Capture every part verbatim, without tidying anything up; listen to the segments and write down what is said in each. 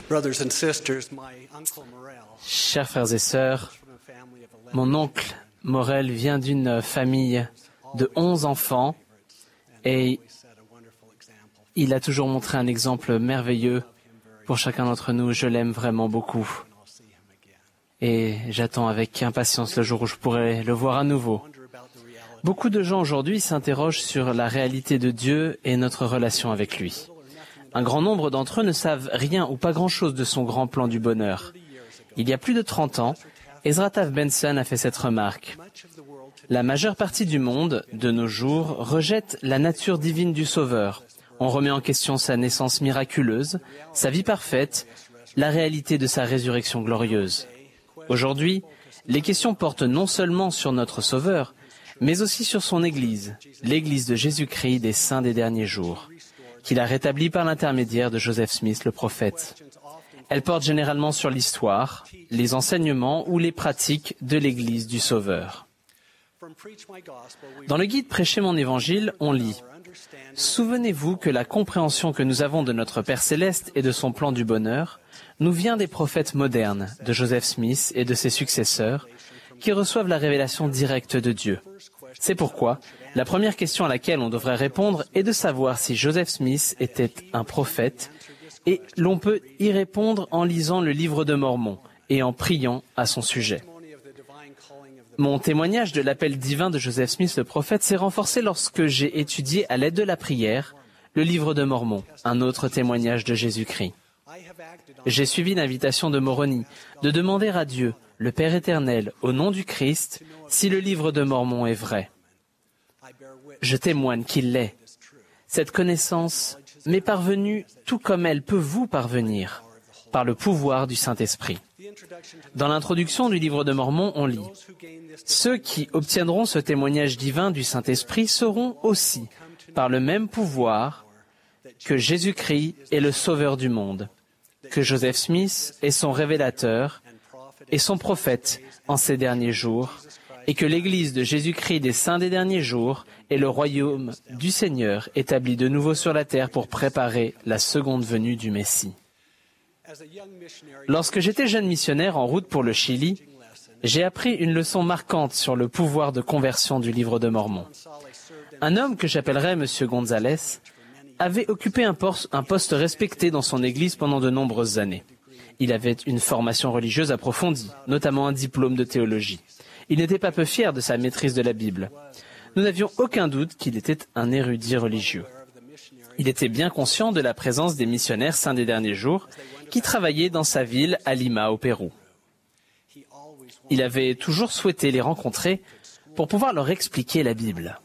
Chers frères et sœurs, mon oncle Morel vient d'une famille de onze enfants et il a toujours montré un exemple merveilleux pour chacun d'entre nous. Je l'aime vraiment beaucoup et j'attends avec impatience le jour où je pourrai le voir à nouveau. Beaucoup de gens aujourd'hui s'interrogent sur la réalité de Dieu et notre relation avec lui. Un grand nombre d'entre eux ne savent rien ou pas grand-chose de son grand plan du bonheur. Il y a plus de trente ans, Ezra Taft Benson a fait cette remarque. La majeure partie du monde, de nos jours, rejette la nature divine du Sauveur. On remet en question sa naissance miraculeuse, sa vie parfaite, la réalité de sa résurrection glorieuse. Aujourd'hui, les questions portent non seulement sur notre Sauveur, mais aussi sur son Église, l'Église de Jésus-Christ des saints des derniers jours, qu'il a rétablie par l'intermédiaire de Joseph Smith, le prophète. Elle porte généralement sur l'histoire, les enseignements ou les pratiques de l'Église du Sauveur. Dans le guide Prêcher mon Évangile, on lit « Souvenez-vous que la compréhension que nous avons de notre Père Céleste et de son plan du bonheur nous vient des prophètes modernes, de Joseph Smith et de ses successeurs, qui reçoivent la révélation directe de Dieu. C'est pourquoi la première question à laquelle on devrait répondre est de savoir si Joseph Smith était un prophète, et l'on peut y répondre en lisant le livre de Mormon et en priant à son sujet. Mon témoignage de l'appel divin de Joseph Smith le prophète s'est renforcé lorsque j'ai étudié à l'aide de la prière le livre de Mormon, un autre témoignage de Jésus-Christ. J'ai suivi l'invitation de Moroni de demander à Dieu, le Père éternel, au nom du Christ, si le livre de Mormon est vrai. Je témoigne qu'il l'est. Cette connaissance m'est parvenue tout comme elle peut vous parvenir, par le pouvoir du Saint-Esprit. Dans l'introduction du livre de Mormon, on lit « Ceux qui obtiendront ce témoignage divin du Saint-Esprit seront aussi, par le même pouvoir, que Jésus-Christ est le Sauveur du monde, que Joseph Smith est son révélateur et son prophète en ces derniers jours, et que l'Église de Jésus-Christ des saints des derniers jours est le royaume du Seigneur établi de nouveau sur la terre pour préparer la seconde venue du Messie. » Lorsque j'étais jeune missionnaire en route pour le Chili, j'ai appris une leçon marquante sur le pouvoir de conversion du livre de Mormon. Un homme que j'appellerais M. Gonzalez avait occupé un poste, un poste respecté dans son église pendant de nombreuses années. Il avait une formation religieuse approfondie, notamment un diplôme de théologie. Il n'était pas peu fier de sa maîtrise de la Bible. Nous n'avions aucun doute qu'il était un érudit religieux. Il était bien conscient de la présence des missionnaires saints des derniers jours qui travaillaient dans sa ville à Lima, au Pérou. Il avait toujours souhaité les rencontrer pour pouvoir leur expliquer la Bible.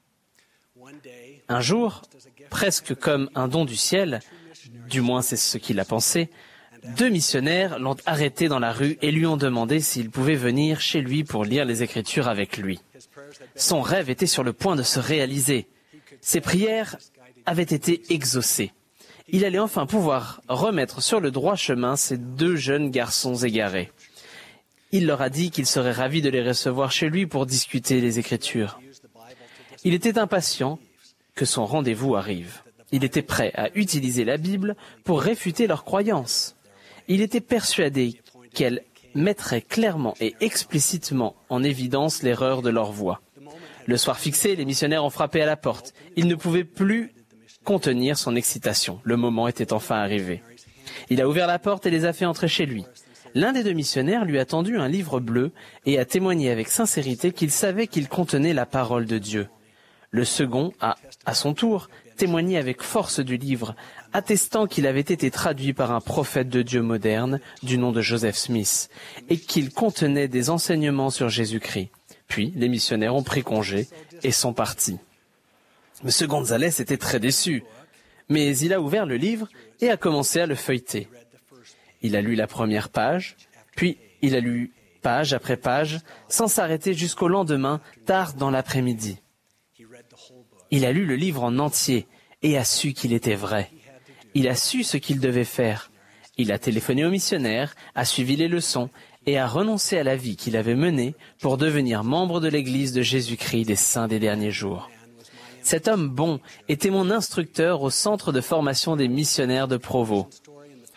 Un jour, presque comme un don du ciel, du moins c'est ce qu'il a pensé, deux missionnaires l'ont arrêté dans la rue et lui ont demandé s'il pouvait venir chez lui pour lire les Écritures avec lui. Son rêve était sur le point de se réaliser. Ses prières avaient été exaucées. Il allait enfin pouvoir remettre sur le droit chemin ces deux jeunes garçons égarés. Il leur a dit qu'il serait ravi de les recevoir chez lui pour discuter les Écritures. Il était impatient que son rendez-vous arrive. Il était prêt à utiliser la Bible pour réfuter leurs croyances. Il était persuadé qu'elle mettrait clairement et explicitement en évidence l'erreur de leur voie. Le soir fixé, les missionnaires ont frappé à la porte. Il ne pouvait plus contenir son excitation. Le moment était enfin arrivé. Il a ouvert la porte et les a fait entrer chez lui. L'un des deux missionnaires lui a tendu un livre bleu et a témoigné avec sincérité qu'il savait qu'il contenait la parole de Dieu. Le second a, à son tour, témoigné avec force du livre, attestant qu'il avait été traduit par un prophète de Dieu moderne du nom de Joseph Smith et qu'il contenait des enseignements sur Jésus-Christ. Puis, les missionnaires ont pris congé et sont partis. M. Gonzalez était très déçu, mais il a ouvert le livre et a commencé à le feuilleter. Il a lu la première page, puis il a lu page après page, sans s'arrêter jusqu'au lendemain, tard dans l'après-midi. Il a lu le livre en entier et a su qu'il était vrai. Il a su ce qu'il devait faire. Il a téléphoné aux missionnaires, a suivi les leçons et a renoncé à la vie qu'il avait menée pour devenir membre de l'Église de Jésus-Christ des saints des derniers jours. Cet homme bon était mon instructeur au centre de formation des missionnaires de Provo.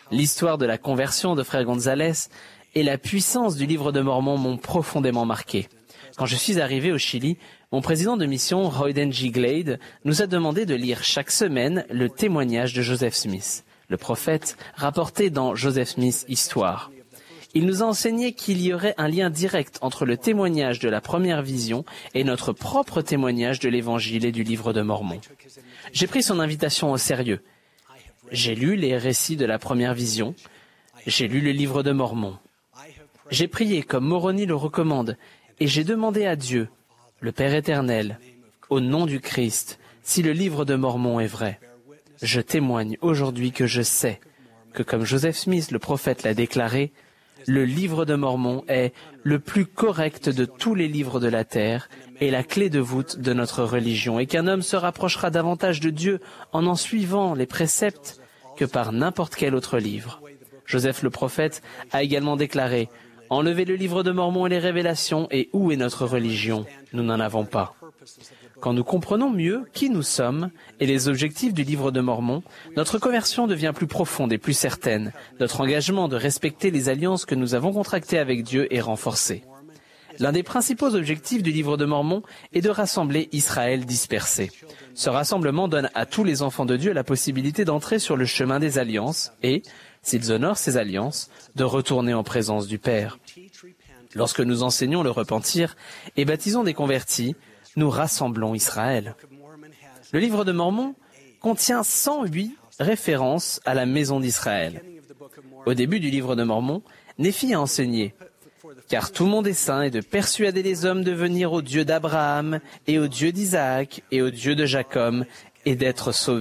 L'histoire de la conversion de frère Gonzalez et la puissance du livre de Mormon m'ont profondément marqué. Quand je suis arrivé au Chili, mon président de mission, Royden G. Glade, nous a demandé de lire chaque semaine le témoignage de Joseph Smith, le prophète rapporté dans Joseph Smith Histoire. Il nous a enseigné qu'il y aurait un lien direct entre le témoignage de la première vision et notre propre témoignage de l'Évangile et du livre de Mormon. J'ai pris son invitation au sérieux. J'ai lu les récits de la première vision. J'ai lu le livre de Mormon. J'ai prié comme Moroni le recommande et j'ai demandé à Dieu, le Père éternel, au nom du Christ, si le livre de Mormon est vrai. Je témoigne aujourd'hui que je sais que, comme Joseph Smith, le prophète, l'a déclaré, le livre de Mormon est le plus correct de tous les livres de la terre et la clé de voûte de notre religion, et qu'un homme se rapprochera davantage de Dieu en en suivant les préceptes que par n'importe quel autre livre. Joseph le prophète a également déclaré « Enlevez le livre de Mormon et les révélations, et où est notre religion? Nous n'en avons pas. » Quand nous comprenons mieux qui nous sommes et les objectifs du livre de Mormon, notre conversion devient plus profonde et plus certaine. Notre engagement de respecter les alliances que nous avons contractées avec Dieu est renforcé. L'un des principaux objectifs du livre de Mormon est de rassembler Israël dispersé. Ce rassemblement donne à tous les enfants de Dieu la possibilité d'entrer sur le chemin des alliances et, s'ils honorent ces alliances, de retourner en présence du Père. Lorsque nous enseignons le repentir et baptisons des convertis, nous rassemblons Israël. Le livre de Mormon contient cent huit références à la maison d'Israël. Au début du livre de Mormon, Néphi a enseigné « Car tout mon dessein est de persuader les hommes de venir au Dieu d'Abraham et au Dieu d'Isaac et au Dieu de Jacob et d'être sauvés. »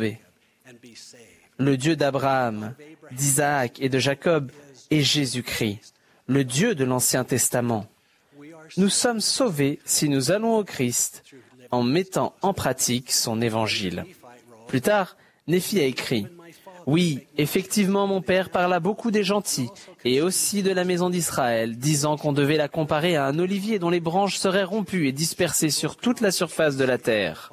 Le Dieu d'Abraham, d'Isaac et de Jacob est Jésus-Christ, le Dieu de l'Ancien Testament. Nous sommes sauvés si nous allons au Christ en mettant en pratique son évangile. Plus tard, Néphi a écrit « Oui, effectivement, mon père parla beaucoup des gentils et aussi de la maison d'Israël, disant qu'on devait la comparer à un olivier dont les branches seraient rompues et dispersées sur toute la surface de la terre.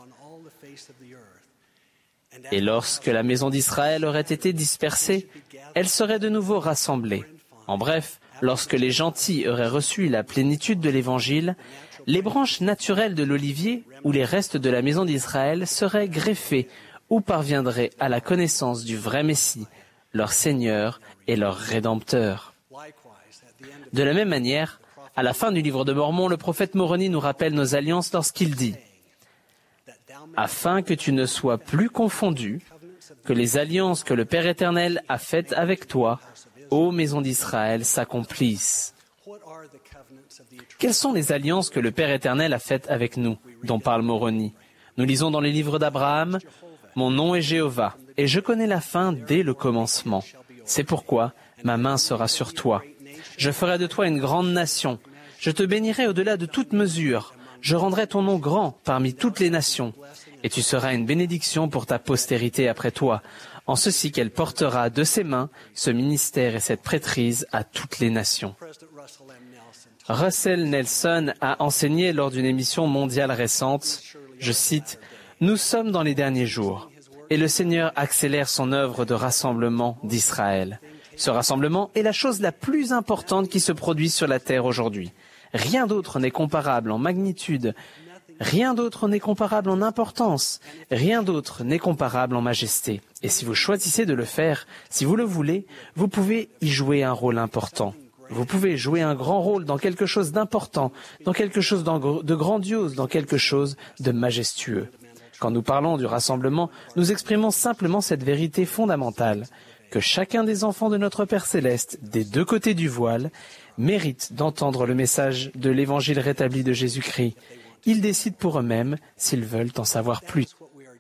Et lorsque la maison d'Israël aurait été dispersée, elle serait de nouveau rassemblée. En bref, lorsque les gentils auraient reçu la plénitude de l'Évangile, les branches naturelles de l'olivier ou les restes de la maison d'Israël seraient greffées ou parviendraient à la connaissance du vrai Messie, leur Seigneur et leur Rédempteur. De la même manière, à la fin du livre de Mormon, le prophète Moroni nous rappelle nos alliances lorsqu'il dit « Afin que tu ne sois plus confondu, que les alliances que le Père éternel a faites avec toi, ô maison d'Israël, s'accomplissent. » Quelles sont les alliances que le Père éternel a faites avec nous, dont parle Moroni? Nous lisons dans les livres d'Abraham, « Mon nom est Jéhovah, et je connais la fin dès le commencement. C'est pourquoi ma main sera sur toi. Je ferai de toi une grande nation. Je te bénirai au-delà de toute mesure. Je rendrai ton nom grand parmi toutes les nations. Et tu seras une bénédiction pour ta postérité après toi, en ceci qu'elle portera de ses mains ce ministère et cette prêtrise à toutes les nations. » Russell Nelson a enseigné lors d'une émission mondiale récente, je cite, « Nous sommes dans les derniers jours, et le Seigneur accélère son œuvre de rassemblement d'Israël. Ce rassemblement est la chose la plus importante qui se produit sur la terre aujourd'hui. Rien d'autre n'est comparable en magnitude, rien d'autre n'est comparable en importance, rien d'autre n'est comparable en majesté. Et si vous choisissez de le faire, si vous le voulez, vous pouvez y jouer un rôle important. Vous pouvez jouer un grand rôle dans quelque chose d'important, dans quelque chose de grandiose, dans quelque chose de majestueux. Quand nous parlons du rassemblement, nous exprimons simplement cette vérité fondamentale, que chacun des enfants de notre Père Céleste, des deux côtés du voile, mérite d'entendre le message de l'Évangile rétabli de Jésus-Christ. Ils décident pour eux-mêmes s'ils veulent en savoir plus.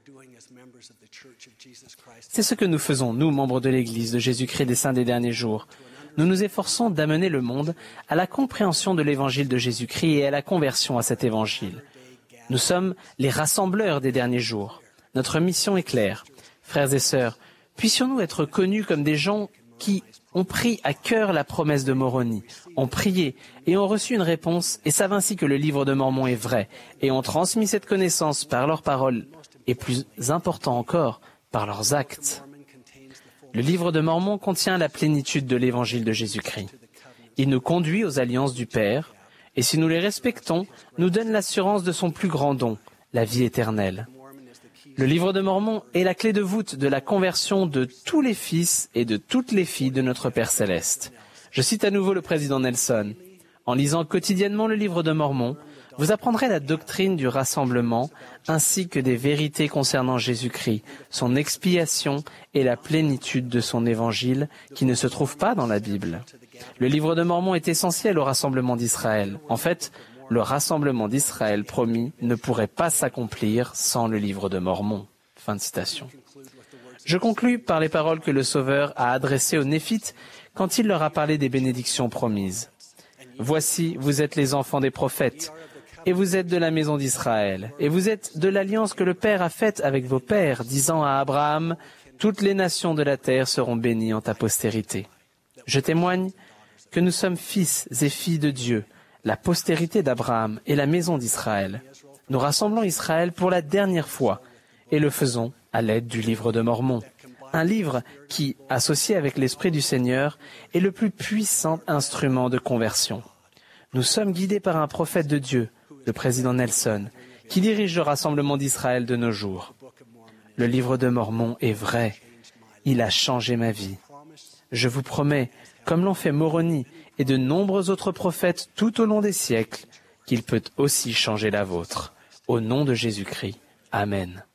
C'est ce que nous faisons, nous, membres de l'Église de Jésus-Christ des Saints des Derniers Jours. Nous nous efforçons d'amener le monde à la compréhension de l'Évangile de Jésus-Christ et à la conversion à cet Évangile. Nous sommes les rassembleurs des derniers jours. Notre mission est claire. Frères et sœurs, puissions-nous être connus comme des gens qui ont pris à cœur la promesse de Moroni, ont prié et ont reçu une réponse et savent ainsi que le livre de Mormon est vrai et ont transmis cette connaissance par leurs paroles et plus important encore, par leurs actes. Le livre de Mormon contient la plénitude de l'évangile de Jésus-Christ. Il nous conduit aux alliances du Père, et si nous les respectons, nous donne l'assurance de son plus grand don, la vie éternelle. Le livre de Mormon est la clé de voûte de la conversion de tous les fils et de toutes les filles de notre Père céleste. Je cite à nouveau le président Nelson. En lisant quotidiennement le livre de Mormon, vous apprendrez la doctrine du rassemblement ainsi que des vérités concernant Jésus-Christ, son expiation et la plénitude de son évangile qui ne se trouve pas dans la Bible. Le livre de Mormon est essentiel au rassemblement d'Israël. En fait, le rassemblement d'Israël promis ne pourrait pas s'accomplir sans le livre de Mormon. Fin de citation. Je conclus par les paroles que le Sauveur a adressées aux Néphites quand il leur a parlé des bénédictions promises. « Voici, vous êtes les enfants des prophètes, et vous êtes de la maison d'Israël, et vous êtes de l'alliance que le Père a faite avec vos pères, disant à Abraham, « Toutes les nations de la terre seront bénies en ta postérité. » Je témoigne que nous sommes fils et filles de Dieu, la postérité d'Abraham et la maison d'Israël. Nous rassemblons Israël pour la dernière fois, et le faisons à l'aide du livre de Mormon. Un livre qui, associé avec l'Esprit du Seigneur, est le plus puissant instrument de conversion. Nous sommes guidés par un prophète de Dieu, le président Nelson, qui dirige le rassemblement d'Israël de nos jours. Le livre de Mormon est vrai. Il a changé ma vie. Je vous promets, comme l'ont fait Moroni et de nombreux autres prophètes tout au long des siècles, qu'il peut aussi changer la vôtre. Au nom de Jésus-Christ. Amen.